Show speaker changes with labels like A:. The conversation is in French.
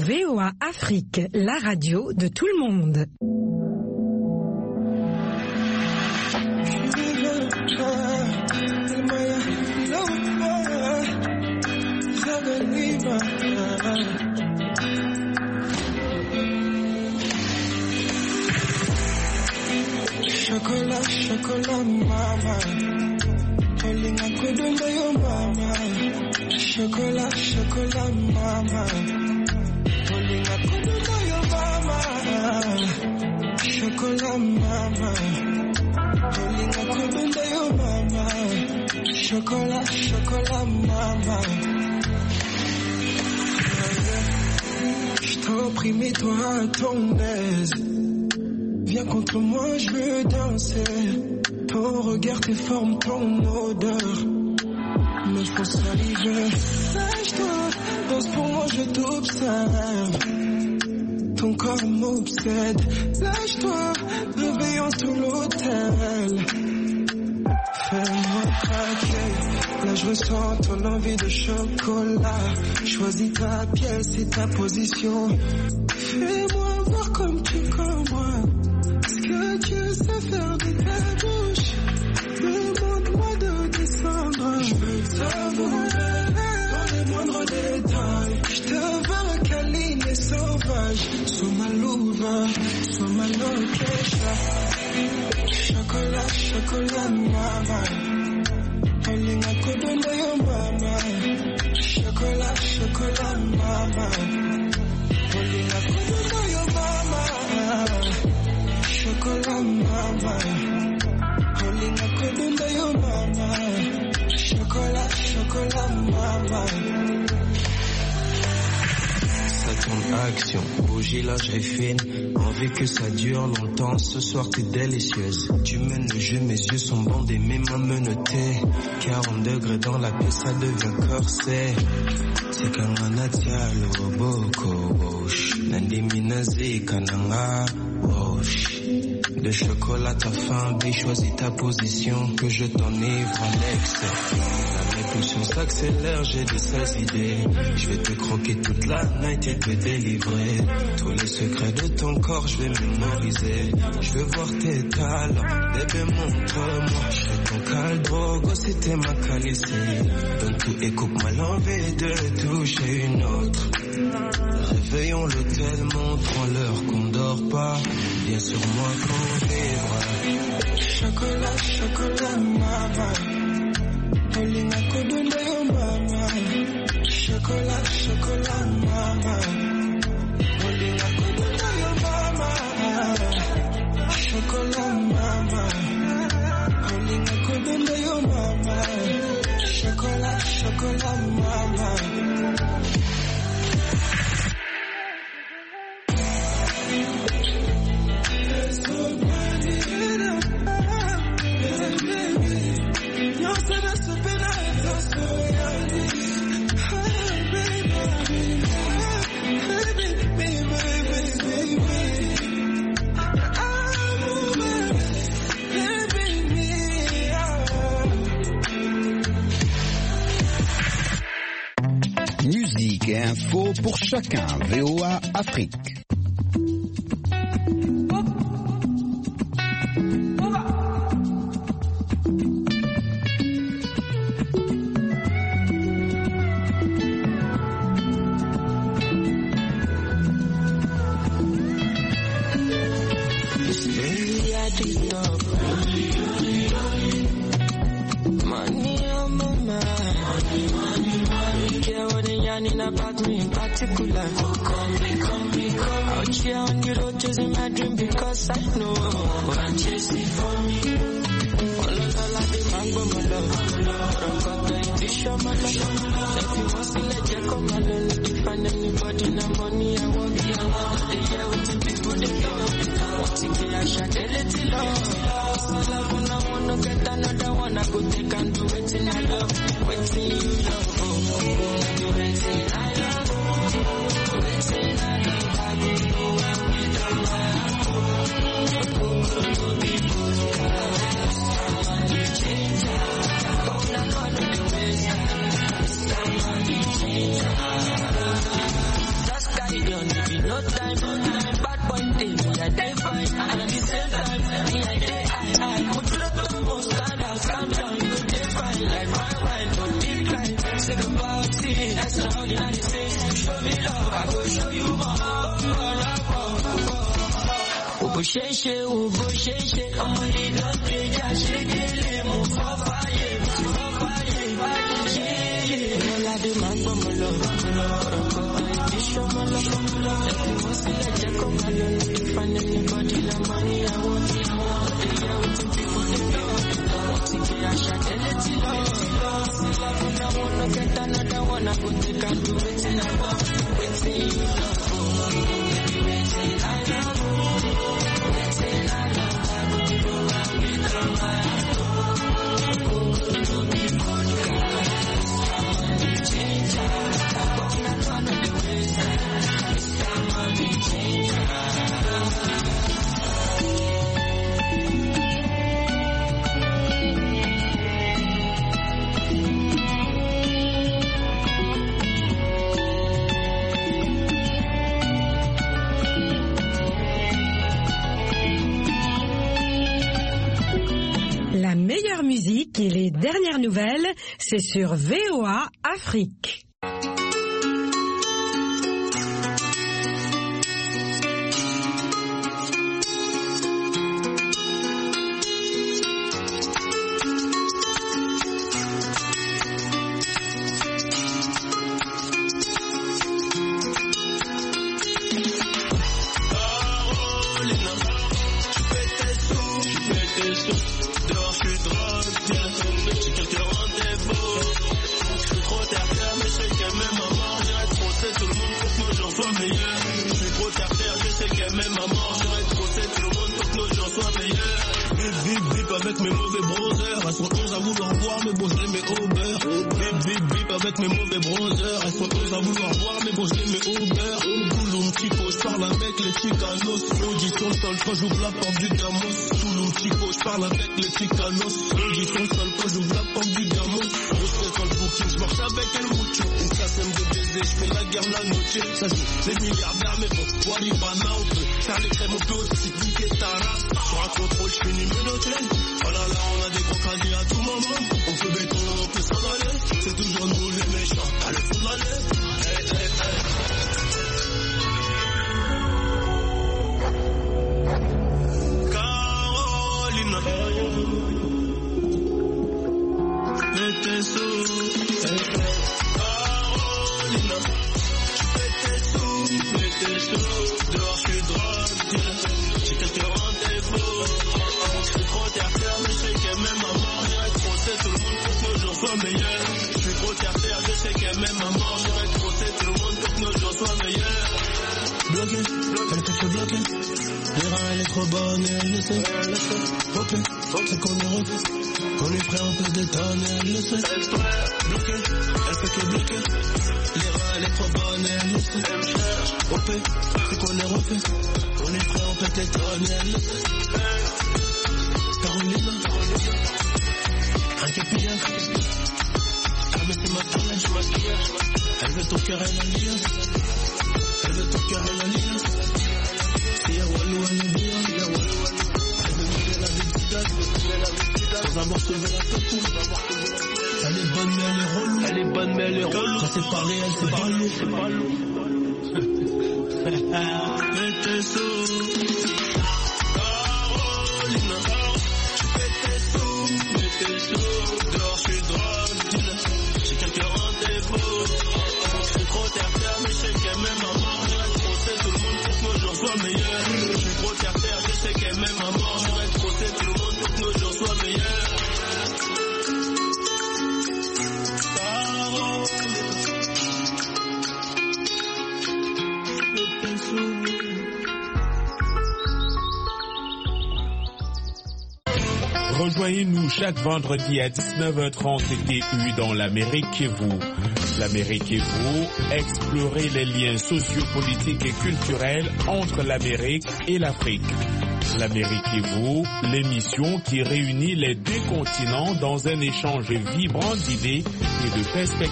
A: VOA Afrique, la radio de tout le monde.
B: Chocolat, chocolat, mama. Calling a good under your mama. Chocolat, chocolat, mama. Calling a good under your mama. Chocolat, mama. Calling a good under your mama. Chocolat, chocolat, mama. Je t'en prie, mets-toi à ton aise. Viens contre moi, je veux danser. Ton regard, tes formes, ton odeur me font saliver. Lâche-toi, danse pour moi, je t'observe. Ton corps m'obsède. Lâche-toi, réveillons tout l'hôtel. Fais-moi craquer. Là, je ressens ton envie de chocolat. Choisis ta pièce et ta position. Fais-moi voir comme tu comme moi. Que tu sais faire de ta bouche. Demande-moi de descendre. Je veux t'avouer dans les moindres détails. Je te veux câline et sauvage. Sois ma louva, sois ma loquecha. Chocolat, chocolat, mama. Calling a good under your mama. Chocolat, chocolat, mama. Calling a good under your mama. Chocolat, mama. Calling a good under your mama. Chocolat, chocolat, mama. Ça tourne action, bougie, lingerie fine. Envie que ça dure longtemps, ce soir t'es délicieuse. Tu mènes le jeu, mes yeux sont bandés, mes mains menottées. 40 degrés dans la pièce, ça devient corset. C'est kanganatia loboko wosh. Nandi minazi kananga wosh. De chocolat ta faim, bé choisis ta position. Que je t'enivre en excès. La pulsion s'accélère, j'ai de sales idées. Je vais te croquer toute la night et te délivrer. Tous les secrets de ton corps, je vais mémoriser. Je veux voir tes talents, bébé montre-moi. Je serai ton caldrogo si t'es ma calicie. Donne tout et coupe-moi l'envie de toucher une autre. Réveillons l'hôtel, montrons-leur qu'on dort pas. Viens sur moi qu'on vivra. Chocolat, chocolat, mama. Calling a good under your mama. Chocolat, chocolat, mama. Calling a good under your mama. Chocolat, mama. Calling a good under your mama. Chocolat, chocolat, mama.
C: Musique et info pour chacun. VOA Afrique.
B: take a backseat. Extraordinary things. Show me love, I go show you more. Ubo sheshe, I'm only don't take a shake, move for fire, all I demand from my love, show my love, if you want to let you come alone, if you find anybody like money, I want it, yeah, we think people they know, think I shall tell it, love, I wanna get another one, I could take and do it in a love, waiting you love, baby, waiting I love.
A: La meilleure musique et les dernières nouvelles, c'est sur VOA Afrique.
D: Avec mes mauvais brothers, elles sont 11 à vouloir voir, mais bon je les mets au beurre. Bip bip avec mes mauvais brothers, elles sont 11 à vouloir voir, mais bon je les mets au beurre. Touloum Chico, je parle avec les Chicanos. Maudit sur le sol quand j'ouvre la porte du Gamos. Touloum Chico, je parle avec les Chicanos. Maudit sur le sol quand j'ouvre la porte du Gamos. Je serai dans le booking, je marche avec El Mucho. Une cassème de baiser, je fais la guerre la noche. Ça joue les milliardaires, mais bon, Waribana, on peut faire les crèmes, on peut aussi piquer ta race. Sur un contrôle, je finis mes hôtels. Oh là là, on a des gros caddies à tout moment. On peut béton, on peut s'en aller. C'est toujours nous les méchants, à le fond de l'année. Hey, hey, hey. Carolina, mettez sous. Carolina, mettez sous. Dehors, je suis drogue. J'ai quelques rendez-vous. Je suis trop terre-terre, mais je sais qu'elle m'aime à mort. J'irai trosser tout le monde pour que nos jours soient meilleurs. Je suis trop terre-terre, je sais qu'elle m'aime à mort. J'irai trosser tout le monde pour que nos jours soient meilleurs. Bloqué, elle fait que bloquer. Les reins, elle est trop bonne et elle le sait. Ok, c'est qu'on est refait. On est prêt, on peut détonner, elle le sait. Bloqué, elle fait que bloquer. Les reins, elle est trop bonne et elle le sait. Ok, c'est qu'on est refait. On est prêt, on peut détonner, elle le sait. Carolina, un capillard. Ah mais c'est maquillage. Elle veut ton cœur, elle a l'IA. Elle veut ton cœur, elle a l'IA. C'est Yawalou, elle est bien. Elle veut mourir la vie. Sans avoir sauvé la tête. Elle est bonne mais elle est relou. Quand c'est parlé, elle c'est pas lourd. Mettez sous. Dehors, je suis drogue. J'ai quelques rendez-vous. Je suis trop terre-terre, mais je sais qu'elle m'aime à mort. J'irai trosser tout le monde pour que nos jours soient meilleurs. Je suis trop terre-terre, je sais qu'elle m'aime à mort. J'irai trosser tout le monde pour que nos jours soient meilleurs.
E: Rejoignez-nous chaque vendredi à 19h30 TU dans l'Amérique et vous. L'Amérique et vous, explorez les liens sociopolitiques et culturels entre l'Amérique et l'Afrique. L'Amérique et vous, l'émission qui réunit les deux continents dans un échange vibrant d'idées et de perspectives.